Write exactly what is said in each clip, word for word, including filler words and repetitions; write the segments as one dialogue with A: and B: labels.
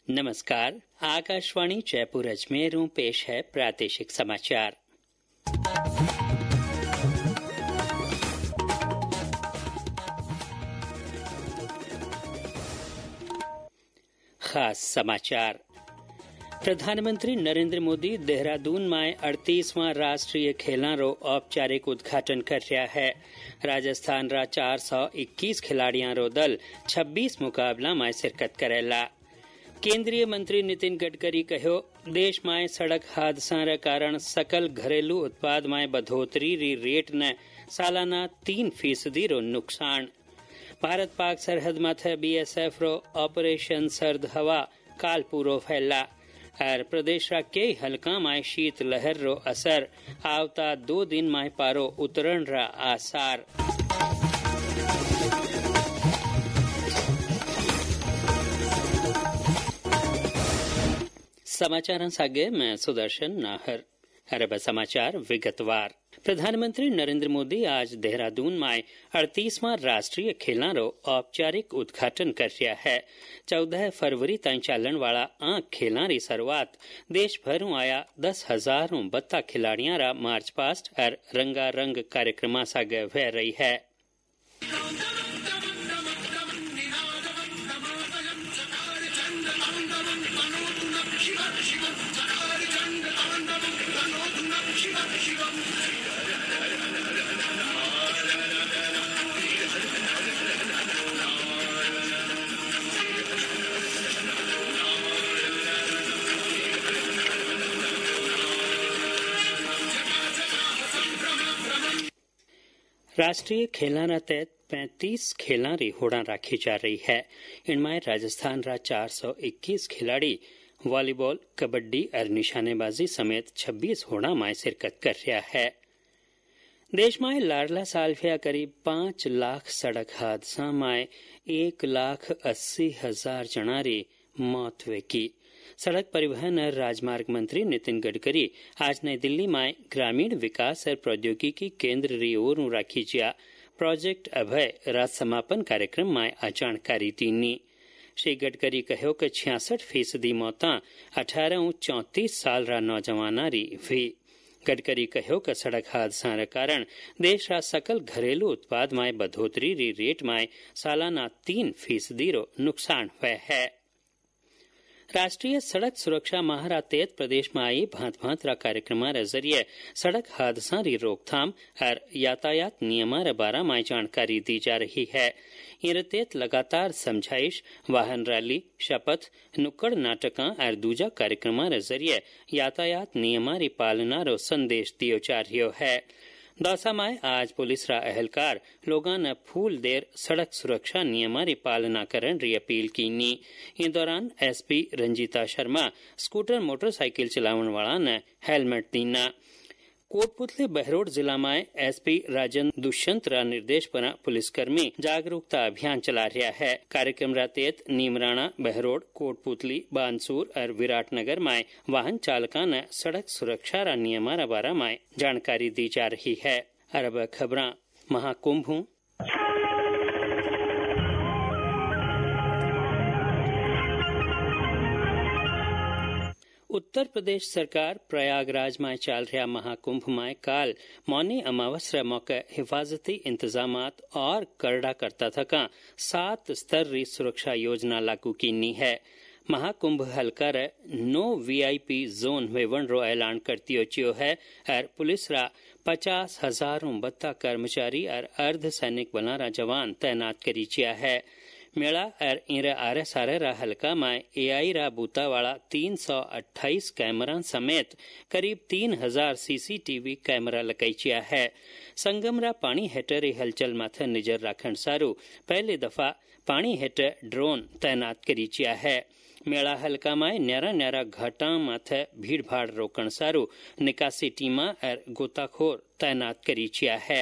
A: नमस्कार। आकाशवाणी जयपुर अजमेर में पेश है प्रादेशिक समाचार। खास समाचार। प्रधानमंत्री नरेंद्र मोदी देहरादून में अड़तीसवां राष्ट्रीय खेलों रो औपचारिक उद्घाटन कर रहा है। राजस्थान रा चार सौ इक्कीस खिलाड़ियों रो दल छब्बीस मुकाबला में शिरकत करेला। केंद्रीय मंत्री नितिन गडकरी कहो, देश में सड़क हादसा रे कारण सकल घरेलू उत्पाद में बढ़ोतरी री रेट ने सालाना तीन फीसदी रो नुकसान। भारत पाक सरहद माथे बीएसएफ रो ऑपरेशन सर्द हवा काल पूरो फैला और प्रदेश रा कई हलका में शीत लहर रो असर आवता दो दिन में पारो उतरण रा आसार। समाचार सागे मैं सुदर्शन नाहर। अरब समाचार विगतवार। प्रधानमंत्री नरेंद्र मोदी आज देहरादून में अड़तीसवां राष्ट्रीय खेलों रो औपचारिक उद्घाटन कर रहा है। चौदह फरवरी तक चलन वाला आंख खेलों री शुरुआत देश भर आया दस हजार बत्ता खिलाड़ियों रा मार्च पास्ट और रंगारंग कार्यक्रम सागे वह रही है। राष्ट्रीय खेलों तहत पैंतीस खेलों री होड़ा राखी जा रही है। इनमें राजस्थान रा चार सौ इक्कीस खिलाड़ी वॉलीबॉल, कबड्डी और निशानेबाजी समेत छब्बीस होड़ा में शिरकत कर रहा है। देश में लाडला सालफिया करीब पांच लाख सड़क हादसा में एक लाख अस्सी हजार जना री मौत हुई की। सड़क परिवहन और राजमार्ग मंत्री नितिन गडकरी आज नई दिल्ली में ग्रामीण विकास और प्रौद्योगिकी केंद्र री ओर राखी जा प्रोजेक्ट अभय राज समापन कार्यक्रम में आ जानकारी दी। श्री गडकरी कहो कि छियासठ फीसदी मौता अठारह चौंतीस साल रा नौजवाना री हुई। गडकरी कहो कि सड़क हादसा रे कारण देश रा सकल घरेलू उत्पाद में बढ़ोतरी री रेट में सालाना तीन फीसदी रो नुकसान हुआ है। राष्ट्रीय सड़क सुरक्षा माह रा तहत प्रदेश में आई भांत भांत रा कार्यक्रम रे जरिए सड़क हादसा री रोकथाम और यातायात नियम रे बारे में जानकारी दी जा रही है। इन तहत लगातार समझाइश, वाहन रैली, शपथ, नुक्कड़ नाटक और दूजा कार्यक्रम रे जरिए यातायात नियम री पालना रो संदेश दियो जा रही है। दौसा में आज पुलिस रा अहलकार लोगों ने फूल देर सड़क सुरक्षा नियम री पालना करन री अपील की। इन दौरान SP Ranjeeta Sharma scooter motorcycle चलावन वाला ने हेलमेट दीना। कोटपुतली बहरोड जिला में एसपी राजन दुष्यंत रा निर्देश पर पुलिसकर्मी जागरूकता अभियान चला रहा है। कार्यक्रम रा तहत नीमराणा, बहरोड, कोटपुतली, बानसूर और विराटनगर में वाहन चालका ने सड़क सुरक्षा रा नियम रा बारे में जानकारी दी जा रही है। अरब खबरां महाकुंभ। उत्तर प्रदेश सरकार प्रयागराज में चल रहा महाकुंभ में काल मौनी अमावस्या मौके हिफाजती इंतजामात और करड़ा करता थका सात स्तर री सुरक्षा योजना लागू की है। महाकुंभ हल्का रे नो वीआईपी जोन वेवन रो ऐलान करती ओचियो है और पुलिस रा पचास हजारों बत्ता कर्मचारी और अर्ध सैनिक बला रा जवान तैनात करी चिया है। मेला और इरे आरे सारे रा हल्का में एआई रा बूता वाला तीन सौ अट्ठाईस कैमरा समेत करीब तीन हजार सीसीटीवी कैमरा लगाईचिया है। संगम रा पानी हेटर हलचल माथे नजर राखण सारू पहली दफा पानी हेटर ड्रोन तैनात करीचिया है। मेला हल्का में न्यारा न्यारा घाटा माथे भीड़ भाड़ रोकण सारू निकासी टीमा और गोताखोर तैनात करीचिया है।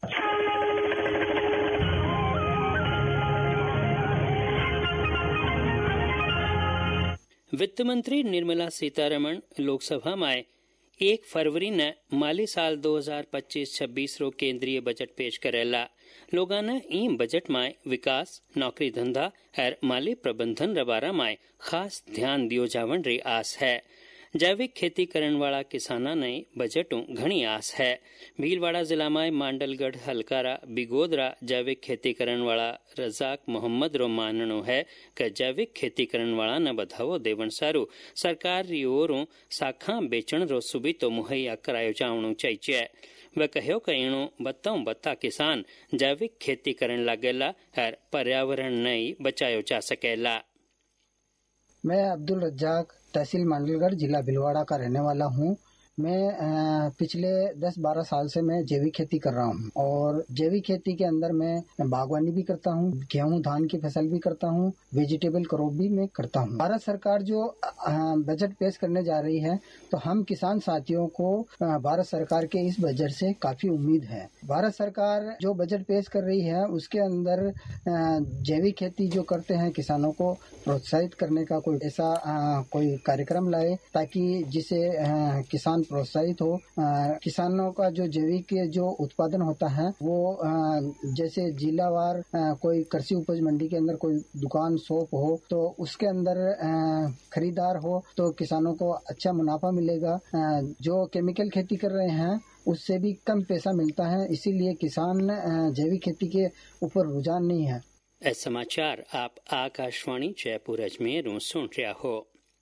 A: वित्त मंत्री निर्मला सीतारमण लोकसभा में एक फरवरी ने माली साल दो हजार पच्चीस छब्बीस रो केंद्रीय बजट पेश करेला। लोगों ने ई बजट में विकास, नौकरी धंधा और माली प्रबंधन रे बारे में खास ध्यान दियो जावन री आस है। जैविक खेती करने वाला किसाना ने बजटों घनी आस है। भीलवाड़ा जिला में मांडलगढ़, हलकारा, बिगोदरा जैविक खेती करने वाला रजाक मोहम्मद रो माननो है कि जैविक खेती करने वाला ने बधावो देवन सारू सरकार री ओरों शाखा बेचण रो सुविधो मुहैया करायो जावणो चाहिए। वह कहो कि इणो बत्ताओं बत्ता किसान जैविक खेती करने लागेला और पर्यावरण ने बचायो जा सकेला।
B: मैं अब्दुल रज्जाक, तहसील मांडलगढ़, जिला भीलवाड़ा का रहने वाला हूँ। मैं पिछले दस बारह साल से मैं जैविक खेती कर रहा हूँ और जैविक खेती के अंदर मैं बागवानी भी करता हूँ, गेहूं धान की फसल भी करता हूँ, वेजिटेबल क्रॉप भी मैं करता हूँ। भारत सरकार जो बजट पेश करने जा रही है तो हम किसान साथियों को भारत सरकार के इस बजट से काफी उम्मीद है। भारत सरकार जो बजट पेश कर रही है उसके अंदर जैविक खेती जो करते हैं किसानों को प्रोत्साहित करने का कोई ऐसा कोई कार्यक्रम लाए ताकि जिसे किसान प्रोत्साहित हो। आ, किसानों का जो जैविक जो उत्पादन होता है वो आ, जैसे जिलावार कोई कृषि उपज मंडी के अंदर कोई दुकान शॉप हो तो उसके अंदर आ, खरीदार हो तो किसानों को अच्छा मुनाफा मिलेगा। आ, जो केमिकल खेती कर रहे हैं उससे भी कम पैसा मिलता है, इसीलिए किसान जैविक खेती के ऊपर रुझान नहीं है।
A: ऐसे समाचार आप आकाशवाणी जयपुर अजमेर सुन रहा हो।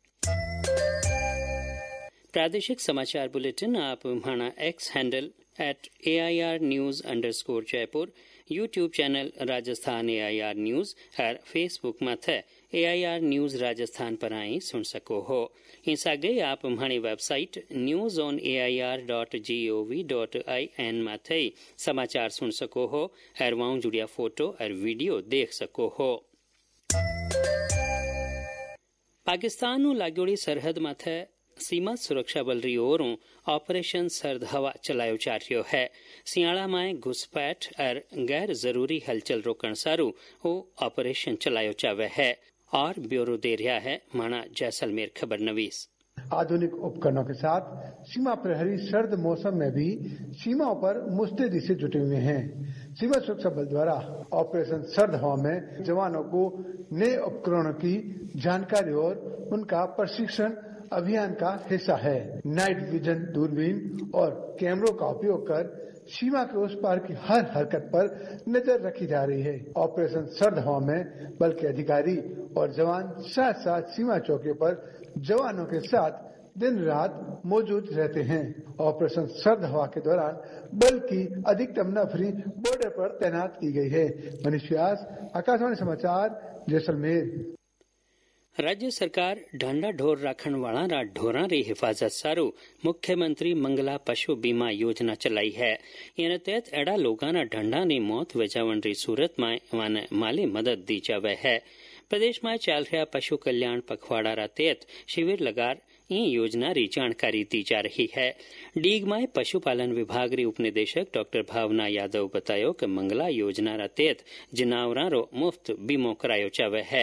A: प्रादेशिक समाचार बुलेटिन आप हमारा X handle at A I R news underscore Jaipur, YouTube channel Rajasthan A I R news और फेसबुक मथे A I R news Rajasthan पर आई सुन सको हो। इस आगे आप हमारी website news on A I R dot G O V dot I N माथे समाचार सुन सको हो और वहाँ जुड़िया फोटो और वीडियो देख सको हो। पाकिस्तान नु लागोड़ी सरहद माथे सीमा सुरक्षा बल री ओरों ऑपरेशन सर्द हवा चलायो जा रह्यो है। सियाड़ा में घुसपैठ और गैर जरूरी हलचल रोकण सारू वो ऑपरेशन चलायो जावे है और ब्यूरो दे रहा है माना जैसलमेर खबर नवीस।
C: आधुनिक उपकरणों के साथ सीमा प्रहरी सर्द मौसम में भी सीमाओं पर मुस्तैदी से जुटे हुए हैं। सीमा सुरक्षा बल द्वारा ऑपरेशन सर्द हवा में जवानों को नए उपकरणों की जानकारी और उनका प्रशिक्षण अभियान का हिस्सा है। नाइट विजन दूरबीन और कैमरों का उपयोग कर सीमा के उस पार की हर हरकत पर नजर रखी जा रही है। ऑपरेशन सर्द हवा में बल के अधिकारी और जवान साथ साथ सीमा चौकी पर जवानों के साथ दिन रात मौजूद रहते हैं। ऑपरेशन सर्द हवा के दौरान बल की अधिकतम नफरी बॉर्डर पर तैनात की गई है। मनीष व्यास, आकाशवाणी समाचार, जैसलमेर।
A: राज्य सरकार ढांडा ढोर राखण वाला रा ढोरा री हिफाजत सारू मुख्यमंत्री मंगला पशु बीमा योजना चलाई है। इन तहत एड़ा लोगा ना ढंडा नी मौत वजावन री सूरत में वाने माली मदद दी जावे है। प्रदेश में चल रहा पशु कल्याण पखवाड़ा रा तहत शिविर लगार ई योजना री जानकारी दी जा रही है। डीग में पशुपालन विभाग री उपनिदेशक डॉक्टर भावना यादव बतायो कि मंगला योजना रा तहत जनावरां रो मुफ्त बीमो करायो जावे है।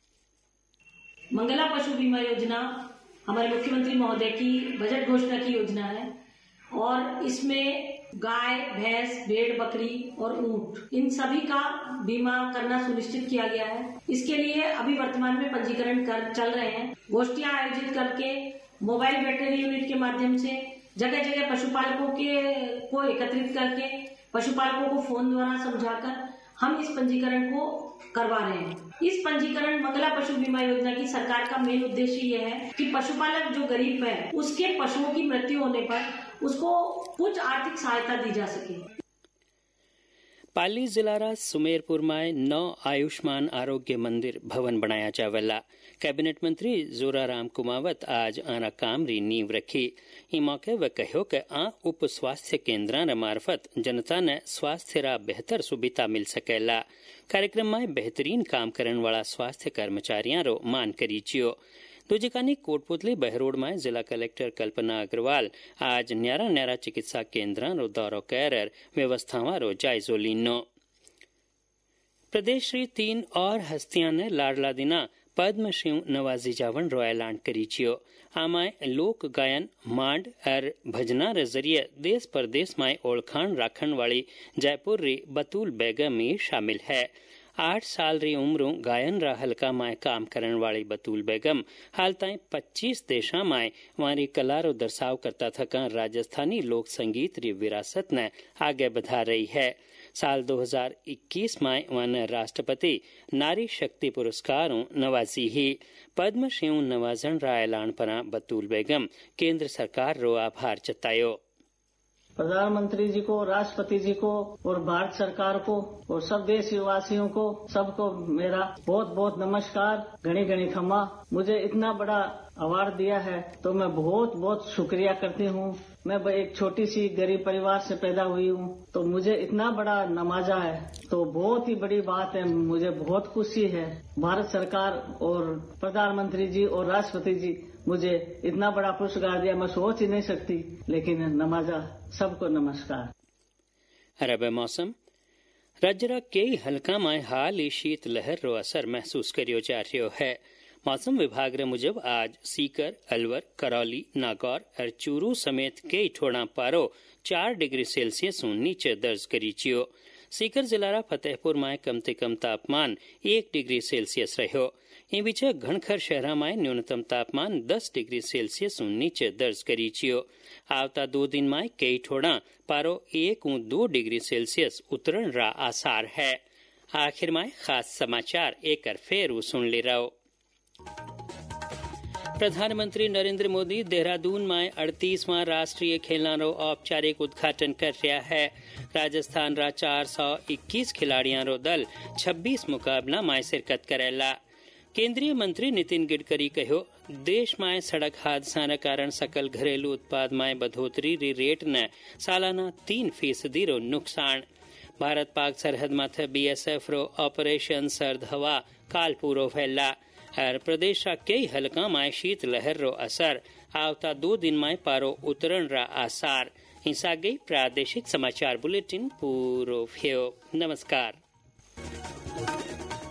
D: मंगला पशु बीमा योजना हमारे मुख्यमंत्री महोदय की बजट घोषणा की योजना है और इसमें गाय, भैंस, भेड़, बकरी और ऊंट इन सभी का बीमा करना सुनिश्चित किया गया है। इसके लिए अभी वर्तमान में पंजीकरण कर चल रहे हैं। गोष्ठियां आयोजित करके मोबाइल वेटरनरी यूनिट के माध्यम से जगह जगह पशुपालकों के को एकत्रित करके पशुपालकों को फोन द्वारा समझाकर हम इस पंजीकरण को करवा रहे हैं। इस पंजीकरण मंगला पशु बीमा योजना की सरकार का मेन उद्देश्य यह है कि पशुपालक जो गरीब है उसके पशुओं की मृत्यु होने पर उसको कुछ आर्थिक सहायता दी जा सके।
A: पाली जिला रा सुमेरपुर में नौ आयुष्मान आरोग्य मंदिर भवन बनाया जावेला। कैबिनेट मंत्री जोराराम कुमावत आज आना काम री नींव रखी। ई मौके वे कहो कि आ उप स्वास्थ्य केंद्र रे मार्फत जनता ने स्वास्थ्य रा बेहतर सुविधा मिल सकेला। कार्यक्रम में बेहतरीन काम करने वाला स्वास्थ्य कर्मचारियों रो मान करीचियो। दूजिकानी कोटपुतली बहरोड में जिला कलेक्टर कल्पना अग्रवाल आज न्यारा न्यारा चिकित्सा केंद्र रो दौरो कर व्यवस्थावां रो जायजो लीनो। प्रदेश री तीन और हस्तियां ने लाडला दिना पद्मश्री नवाजी जावन रो ऐलान करी छियो। आमाय लोक गायन मांड और भजना रे जरिए देश प्रदेश में ओळखाण राखण वाली जयपुर री बतूल बेगम में शामिल है। आठ साल री उम्र गायन रा हल्का माय काम करने वाली बतूल बेगम हाल ताई पच्चीस देशा माय वारी कला रो दर्शाव करता थका राजस्थानी लोक संगीत री विरासत ने आगे बढ़ा रही है। साल दो हज़ार इक्कीस में वन राष्ट्रपति नारी शक्ति पुरस्कार नवाजी ही पद्मश्री नवाजन रा ऐलान पर बतूल बेगम केंद्र सरकार रो आभार जतायो।
E: प्रधानमंत्री जी को, राष्ट्रपति जी को और भारत सरकार को और सब देशवासियों को सबको मेरा बहुत बहुत नमस्कार। घनी घनी खमा। मुझे इतना बड़ा अवार्ड दिया है तो मैं बहुत बहुत शुक्रिया करती हूँ। मैं एक छोटी सी गरीब परिवार से पैदा हुई हूँ तो मुझे इतना बड़ा नवाजा है तो बहुत ही बड़ी बात है। मुझे बहुत खुशी है। भारत सरकार और प्रधानमंत्री जी और राष्ट्रपति जी मुझे इतना बड़ा पुरस्कार दिया, मैं सोच ही नहीं सकती। लेकिन नमाजा सबको नमस्कार।
A: अरब मौसम राज्य रा कई हल्का में हाल ही शीत लहर रो असर महसूस करियो जा रही है। मौसम विभाग रे मुजब आज सीकर, अलवर, करौली, नागौर और चूरू समेत कई ठोड़ा पारो चार डिग्री सेल्सियस नीचे दर्ज करी चियो। सीकर जिला रा फतेहपुर में कम से कम तापमान एक डिग्री सेल्सियस रहो। इन बीच घनखर शहरा में न्यूनतम तापमान दस डिग्री सेल्सियस नीचे दर्ज करी चियो। आवता दो दिन में कई ठोड़ा पारो एक उ दो डिग्री सेल्सियस उतरण रा आसार है। आखिर में खास समाचार एक फेर सुन ले रहो। प्रधानमंत्री नरेंद्र मोदी देहरादून में अड़तीसवां राष्ट्रीय खेलों रो औपचारिक उद्घाटन कर रहा है। राजस्थान रा चार सौ इक्कीस खिलाड़ियों रो दल छब्बीस मुकाबला में शिरकत करेला। केंद्रीय मंत्री नितिन गडकरी कहो देश में सड़क हादसा न कारण सकल घरेलू उत्पाद में बढ़ोतरी री रेट ने सालाना तीन फीसदी रो नुकसान। भारत पाक सरहद माथे बीएसएफ रो ऑपरेशन सर्द हवा काल पूरो फैला और प्रदेश का कई हलका में शीत लहर रो असर आवता दो दिन में पारो उतरण रा आसार। हिंसा गई प्रादेशिक समाचार बुलेटिन पूरो भयो। नमस्कार।